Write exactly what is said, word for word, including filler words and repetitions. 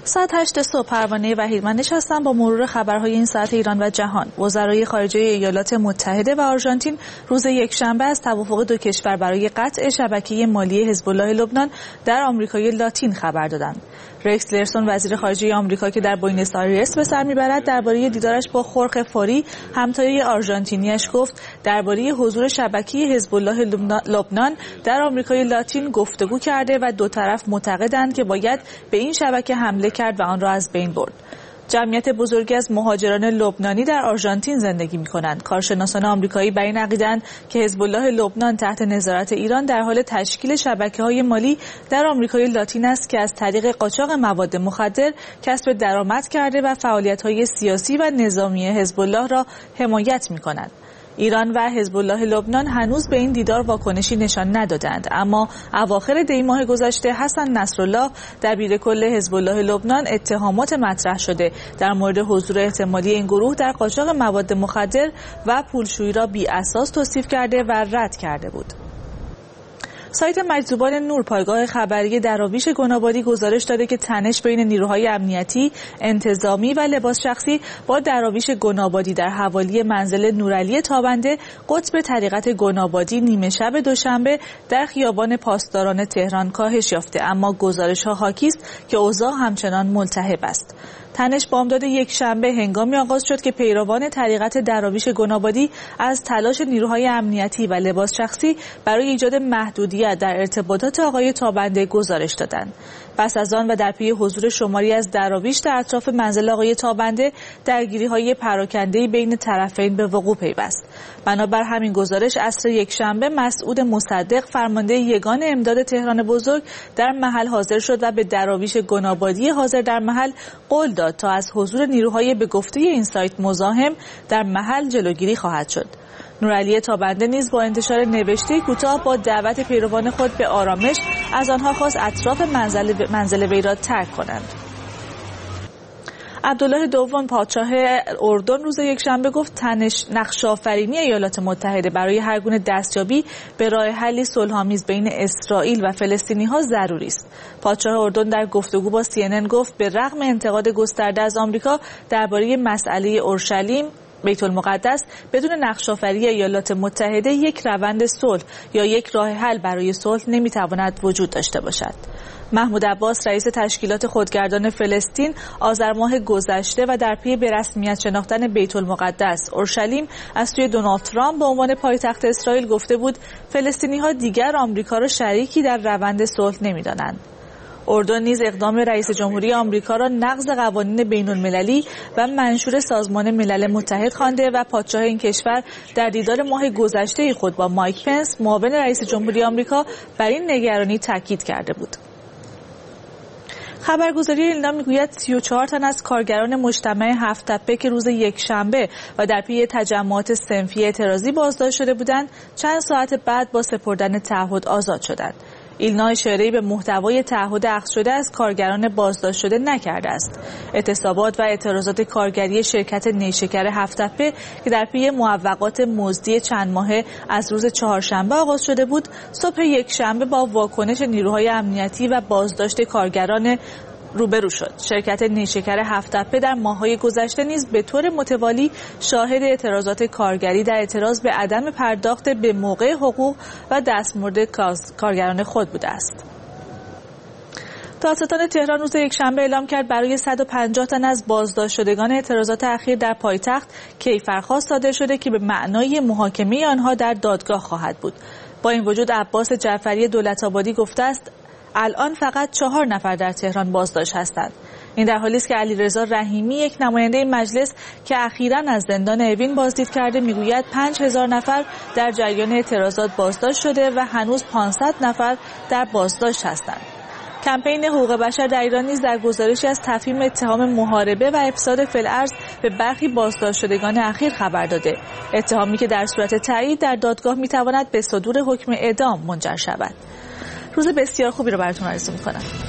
ساعت هشت صبح پروانه وحیدمند هستم با مرور خبرهای این ساعت ایران و جهان. وزرای خارجه ایالات متحده و آرژانتین روز یکشنبه از توافق دو کشور برای قطع شبکه مالی حزب الله لبنان در آمریکای لاتین خبر دادند. رکس تیلرسون وزیر خارجه آمریکا که در بوئنوس آیرس به سر میبرد درباره دیدارش با خورخ فوری همتای آرژانتینیش گفت درباره حضور شبکه حزب الله لبنان در آمریکای لاتین گفتگو کرده و دو طرف معتقدند که باید به این شبکه حمله کرد و آن را از بین برد. جمعیت بزرگی از مهاجران لبنانی در آرژانتین زندگی می‌کنند. کارشناسان آمریکایی بر این عقیده‌اند که حزب الله لبنان تحت نظارت ایران در حال تشکیل شبکه‌های مالی در آمریکای لاتین است که از طریق قاچاق مواد مخدر کسب درآمد کرده و فعالیت‌های سیاسی و نظامی حزب الله را حمایت می‌کنند. ایران و حزب الله لبنان هنوز به این دیدار واکنشی نشان ندادند، اما اواخر دی ماه گذشته حسن نصرالله دبیر کل حزب الله لبنان اتهامات مطرح شده در مورد حضور احتمالی این گروه در قاچاق مواد مخدر و پولشویی را بی اساس توصیف کرده و رد کرده بود. سایت مجذوبان نور پایگاه خبری دراویش گنابادی گزارش داده که تنش بین نیروهای امنیتی، انتظامی و لباس شخصی با دراویش گنابادی در حوالی منزل نورعلی تابنده قطب طریقت گنابادی نیمه شب دوشنبه در خیابان پاسداران تهران کاهش یافته، اما گزارش‌ها حاکی است که اوضاع همچنان ملتهب است. تنش بامداد یک شنبه هنگامی آغاز شد که پیروان طریقت دراویش گنابادی از تلاش نیروهای امنیتی و لباس شخصی برای ایجاد محدودیت در ارتباطات آقای تابنده گزارش دادند. پس از آن و در پی حضور شماری از دراویش در اطراف منزل آقای تابنده درگیری‌های پراکنده‌ای بین طرفین به وقوع پیوست. بنابر همین گزارش عصر یکشنبه مسعود مصدق فرمانده یگان امداد تهران بزرگ در محل حاضر شد و به دراویش گنابادی حاضر در محل قول داد تا از حضور نیروهای به گفته این سایت مزاحم در محل جلوگیری خواهد شد. نورعلی تابنده نیز با انتشار نوشته کوتاه با دعوت پیروان خود به آرامش از آنها خواست اطراف منزل منزل وی را ترک کنند. عبدالله دوم پادشاه اردن روز یکشنبه گفت تنش نقش‌آفرینی ایالات متحده برای هر گونه دستیابی به راه حلی صلح‌آمیز بین اسرائیل و فلسطینی‌ها ضروری است. پادشاه اردن در گفتگو با سی ان ان گفت به رغم انتقاد گسترده از آمریکا درباره مسئله اورشلیم بیت المقدس بدون نقش‌آفرینی ایالات متحده یک روند صلح یا یک راه حل برای صلح نمی‌تواند وجود داشته باشد. محمود عباس رئیس تشکیلات خودگردان فلسطین آذر ماه گذشته و در پی به رسمیت شناختن بیت المقدس اورشلیم از سوی دونالد ترامپ به عنوان پایتخت اسرائیل گفته بود فلسطینی‌ها دیگر آمریکا را شریکی در روند صلح نمی‌دانند. اردن نیز اقدام رئیس جمهوری آمریکا را نقض قوانین بین‌المللی و منشور سازمان ملل متحد خوانده و پادشاه این کشور در دیدار ماه گذشته خود با مایک پنس معاون رئیس جمهوری آمریکا بر این نگرانی تاکید کرده بود. خبرگزاری ایلنا میگوید سی و چهار تن از کارگران مجتمع هفت تپه که روز یکشنبه و در پی تجمعات صنفی اعتراضی بازداشت شده بودند چند ساعت بعد با سپردن تعهد آزاد شدند. ایلنا اشاره‌ای به محتوای تعهد اخذ شده از کارگران بازداشت شده نکرده است. اعتصابات و اعتراضات کارگری شرکت نیشکر هفت تپه که در پی موفقات مزدی چند ماهه از روز چهارشنبه آغاز شده بود، صبح یکشنبه با واکنش نیروهای امنیتی و بازداشت کارگران روبرو شد. شرکت نیشکر هفت تپه در ماه‌های گذشته نیز به طور متوالی شاهد اعتراضات کارگری در اعتراض به عدم پرداخت به موقع حقوق و دستمزد کارگران خود بوده است. دادستان تهران روز یکشنبه اعلام کرد برای صد و پنجاه تن از بازداشت شدگان اعتراضات اخیر در پایتخت کیفرخواست صادر شده که به معنای محاکمه آنها در دادگاه خواهد بود. با این وجود عباس جعفری دولت‌آبادی گفته است الان فقط چهار نفر در تهران بازداشت هستند. این در حالی است که علیرضا رحیمی یک نماینده مجلس که اخیراً از زندان اوین بازدید کرده میگوید پنج هزار نفر در جریان اعتراضات بازداشت شده و هنوز پانصد نفر در بازداشت هستند. کمپین حقوق بشر در ایران نیز در گزارشی از تفهیم اتهام محاربه و افساد فی‌الارض به برخی بازداشت شدگان اخیر خبر داده. اتهامی که در صورت تایید در دادگاه میتواند به صدور حکم اعدام منجر شود. روز بسیار خوبی رو براتون آرزو می‌کنم.